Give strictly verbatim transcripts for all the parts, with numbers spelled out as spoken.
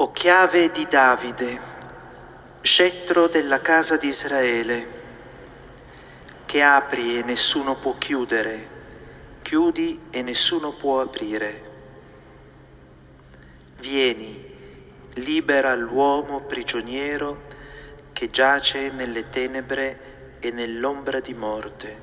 O chiave di Davide, scettro della casa di Israele, che apri e nessuno può chiudere, chiudi e nessuno può aprire. Vieni, libera l'uomo prigioniero che giace nelle tenebre e nell'ombra di morte.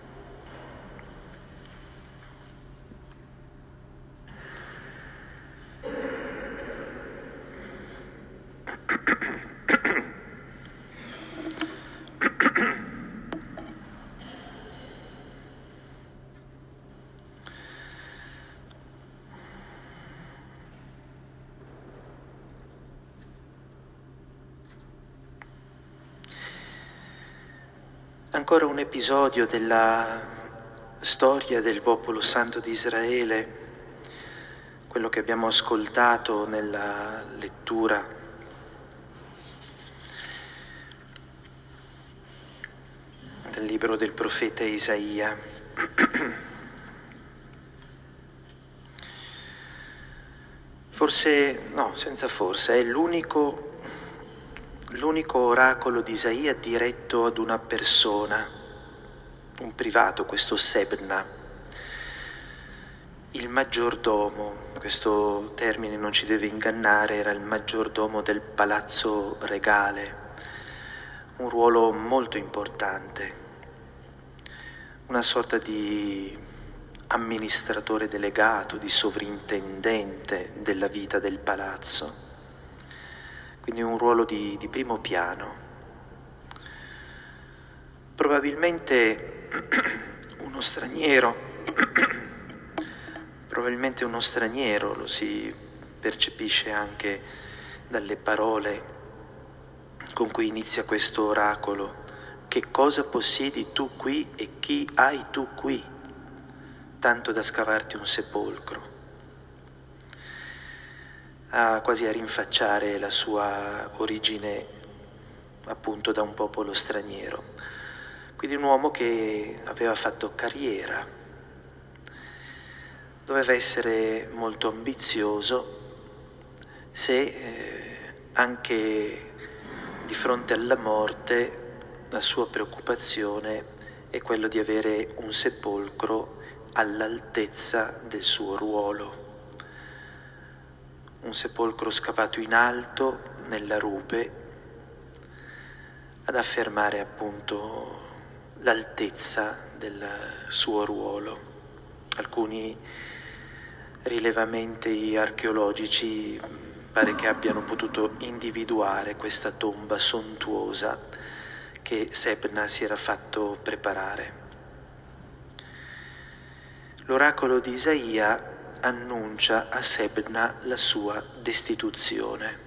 Ancora un episodio della storia del popolo santo di Israele, quello che abbiamo ascoltato nella lettura del libro del profeta Isaia. Forse, no, senza forse, è l'unico L'unico oracolo di Isaia diretto ad una persona, un privato, questo Sebna, il maggiordomo. Questo termine non ci deve ingannare, era il maggiordomo del palazzo regale, un ruolo molto importante, una sorta di amministratore delegato, di sovrintendente della vita del palazzo. Quindi un ruolo di, di primo piano. Probabilmente uno straniero, probabilmente uno straniero, lo si percepisce anche dalle parole con cui inizia questo oracolo. Che cosa possiedi tu qui e chi hai tu qui, tanto da scavarti un sepolcro? A quasi a rinfacciare la sua origine appunto da un popolo straniero. Quindi un uomo che aveva fatto carriera, doveva essere molto ambizioso se eh, anche di fronte alla morte la sua preoccupazione è quello di avere un sepolcro all'altezza del suo ruolo. Un sepolcro scavato in alto, nella rupe, ad affermare appunto l'altezza del suo ruolo. Alcuni rilevamenti archeologici pare che abbiano potuto individuare questa tomba sontuosa che Sebna si era fatto preparare. L'oracolo di Isaia annuncia a Sebna la sua destituzione.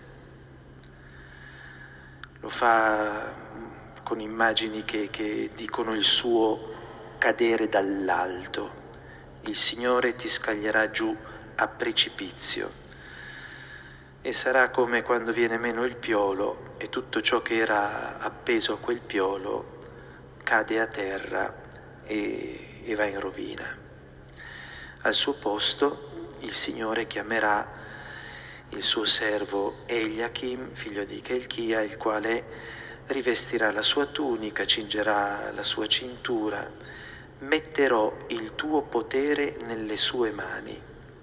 Lo fa con immagini che, che dicono il suo cadere dall'alto. Il Signore ti scaglierà giù a precipizio e sarà come quando viene meno il piolo e tutto ciò che era appeso a quel piolo cade a terra e, e va in rovina. Al suo posto il Signore chiamerà il suo servo Eliachim, figlio di Chelchia, il quale rivestirà la sua tunica, cingerà la sua cintura. Metterò il tuo potere nelle sue mani.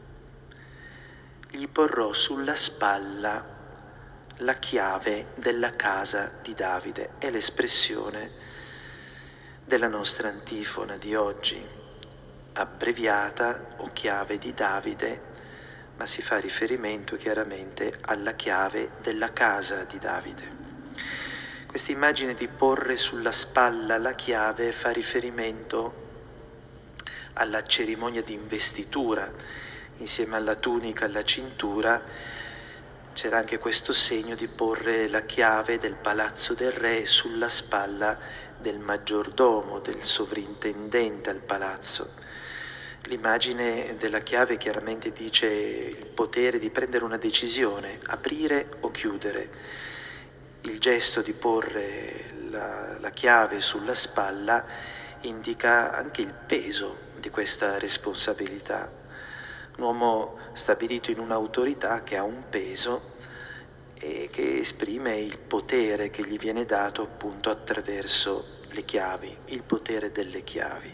Gli porrò sulla spalla la chiave della casa di Davide. È l'espressione della nostra antifona di oggi, abbreviata o chiave di Davide, ma si fa riferimento chiaramente alla chiave della casa di Davide. Questa immagine di porre sulla spalla la chiave fa riferimento alla cerimonia di investitura. Insieme alla tunica, alla cintura, c'era anche questo segno di porre la chiave del palazzo del re sulla spalla del maggiordomo, del sovrintendente al palazzo. L'immagine della chiave chiaramente dice il potere di prendere una decisione, aprire o chiudere. Il gesto di porre la, la chiave sulla spalla indica anche il peso di questa responsabilità. Un uomo stabilito in un'autorità che ha un peso e che esprime il potere che gli viene dato appunto attraverso le chiavi, il potere delle chiavi.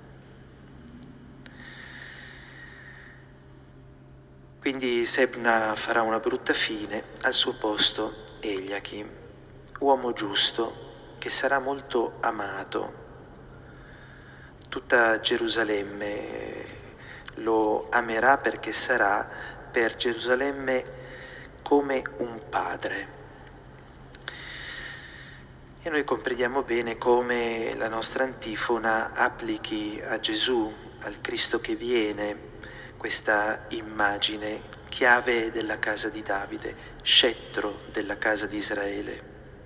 Quindi Sebna farà una brutta fine, al suo posto Eliachim, uomo giusto che sarà molto amato. Tutta Gerusalemme lo amerà perché sarà per Gerusalemme come un padre. E noi comprendiamo bene come la nostra antifona applichi a Gesù, al Cristo che viene, questa immagine, chiave della casa di Davide, scettro della casa di Israele.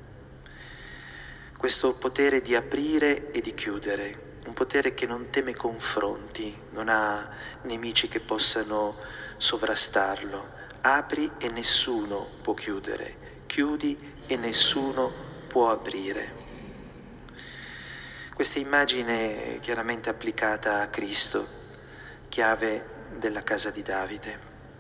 Questo potere di aprire e di chiudere, un potere che non teme confronti, non ha nemici che possano sovrastarlo. Apri e nessuno può chiudere, chiudi e nessuno può aprire. Questa immagine è chiaramente applicata a Cristo, chiave della casa di Davide.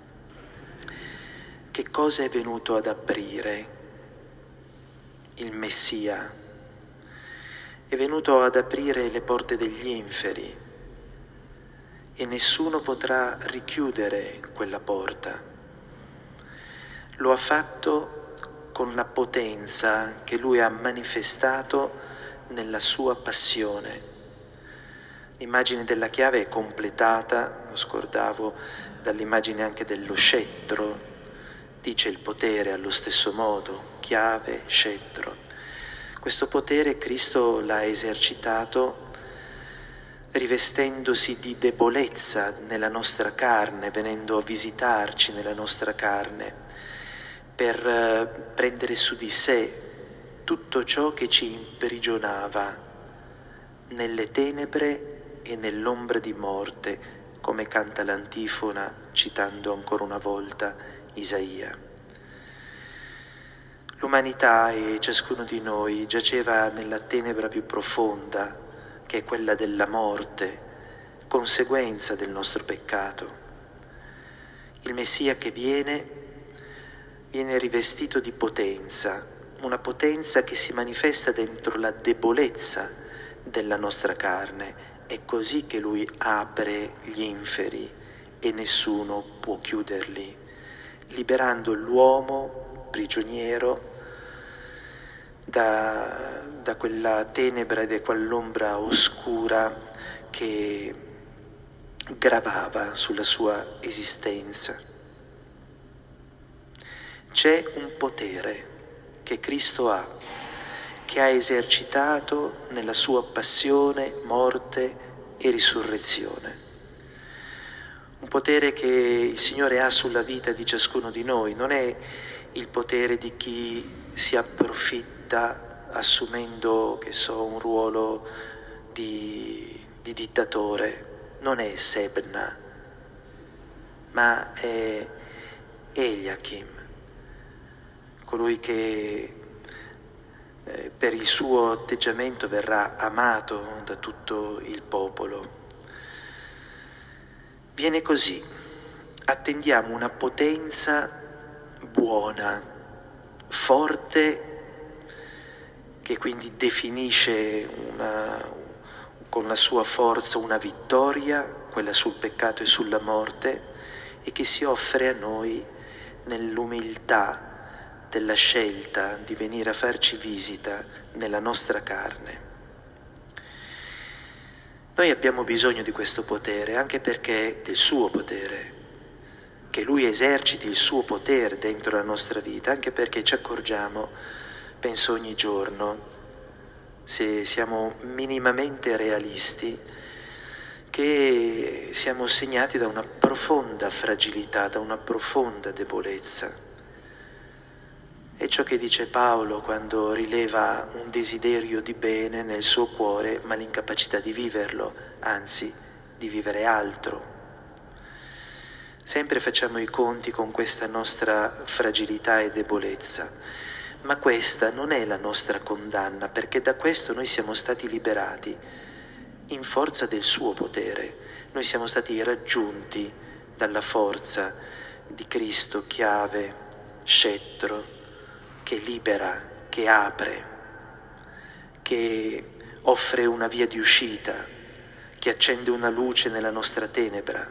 Che cosa è venuto ad aprire il Messia? È venuto ad aprire le porte degli inferi e nessuno potrà richiudere quella porta. Lo ha fatto con la potenza che lui ha manifestato nella sua passione. L'immagine della chiave è completata, lo scordavo, dall'immagine anche dello scettro. Dice il potere allo stesso modo, chiave, scettro. Questo potere Cristo l'ha esercitato rivestendosi di debolezza nella nostra carne, venendo a visitarci nella nostra carne, per prendere su di sé tutto ciò che ci imprigionava nelle tenebre e nell'ombra di morte, come canta l'antifona citando ancora una volta Isaia. L'umanità e ciascuno di noi giaceva nella tenebra più profonda, che è quella della morte, conseguenza del nostro peccato. Il Messia che viene viene rivestito di potenza, una potenza che si manifesta dentro la debolezza della nostra carne. È così che lui apre gli inferi e nessuno può chiuderli, liberando l'uomo prigioniero da, da quella tenebra e da quell'ombra oscura che gravava sulla sua esistenza. C'è un potere che Cristo ha, che ha esercitato nella sua passione, morte e risurrezione. Un potere che il Signore ha sulla vita di ciascuno di noi. Non è il potere di chi si approfitta assumendo, che so, un ruolo di, di dittatore. Non è Sebna, ma è Eliachim, colui che eh, per il suo atteggiamento verrà amato da tutto il popolo. Viene così, attendiamo una potenza buona, forte, che quindi definisce una, con la sua forza una vittoria, quella sul peccato e sulla morte, e che si offre a noi nell'umiltà della scelta di venire a farci visita nella nostra carne. Noi abbiamo bisogno di questo potere, anche perché del suo potere, che lui eserciti il suo potere dentro la nostra vita, anche perché ci accorgiamo, penso ogni giorno, se siamo minimamente realisti, che siamo segnati da una profonda fragilità, da una profonda debolezza. È ciò che dice Paolo quando rileva un desiderio di bene nel suo cuore, ma l'incapacità di viverlo, anzi di vivere altro. Sempre facciamo i conti con questa nostra fragilità e debolezza, ma questa non è la nostra condanna, perché da questo noi siamo stati liberati in forza del suo potere. Noi siamo stati raggiunti dalla forza di Cristo, chiave, scettro, che libera, che apre, che offre una via di uscita, che accende una luce nella nostra tenebra.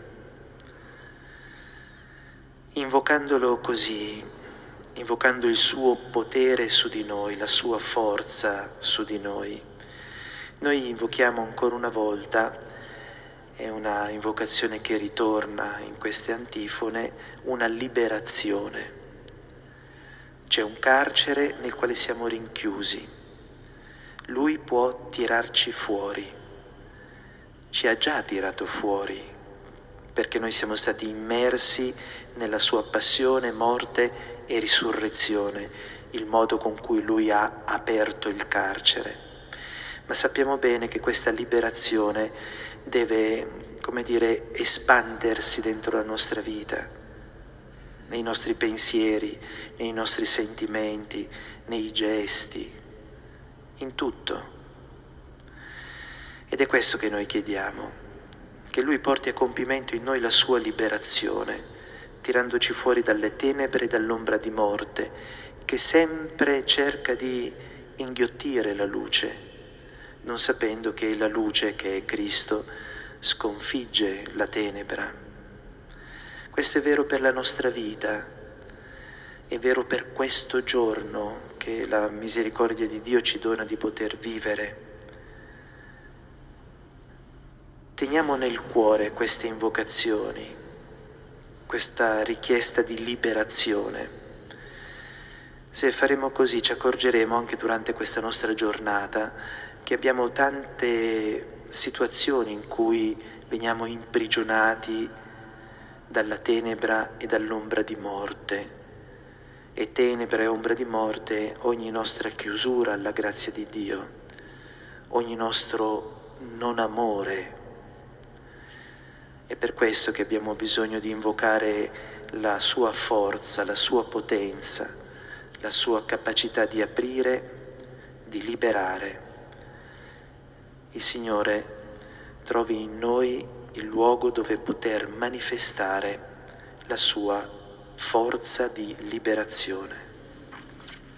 Invocandolo così, invocando il suo potere su di noi, la sua forza su di noi, noi invochiamo ancora una volta, è una invocazione che ritorna in queste antifone, una liberazione. C'è un carcere nel quale siamo rinchiusi. Lui può tirarci fuori. Ci ha già tirato fuori, perché noi siamo stati immersi nella sua passione, morte e risurrezione, il modo con cui Lui ha aperto il carcere. Ma sappiamo bene che questa liberazione deve, come dire, espandersi dentro la nostra vita, nei nostri pensieri, nei nostri sentimenti, nei gesti, in tutto. Ed è questo che noi chiediamo, che Lui porti a compimento in noi la sua liberazione, tirandoci fuori dalle tenebre e dall'ombra di morte, che sempre cerca di inghiottire la luce, non sapendo che la luce, che è Cristo, sconfigge la tenebra. Questo è vero per la nostra vita, è vero per questo giorno che la misericordia di Dio ci dona di poter vivere. Teniamo nel cuore queste invocazioni, questa richiesta di liberazione. Se faremo così ci accorgeremo anche durante questa nostra giornata che abbiamo tante situazioni in cui veniamo imprigionati dalla tenebra e dall'ombra di morte. E tenebra e ombra di morte ogni nostra chiusura alla grazia di Dio, ogni nostro non amore. È per questo che abbiamo bisogno di invocare la sua forza, la sua potenza, la sua capacità di aprire, di liberare. Il Signore trovi in noi il luogo dove poter manifestare la sua forza di liberazione.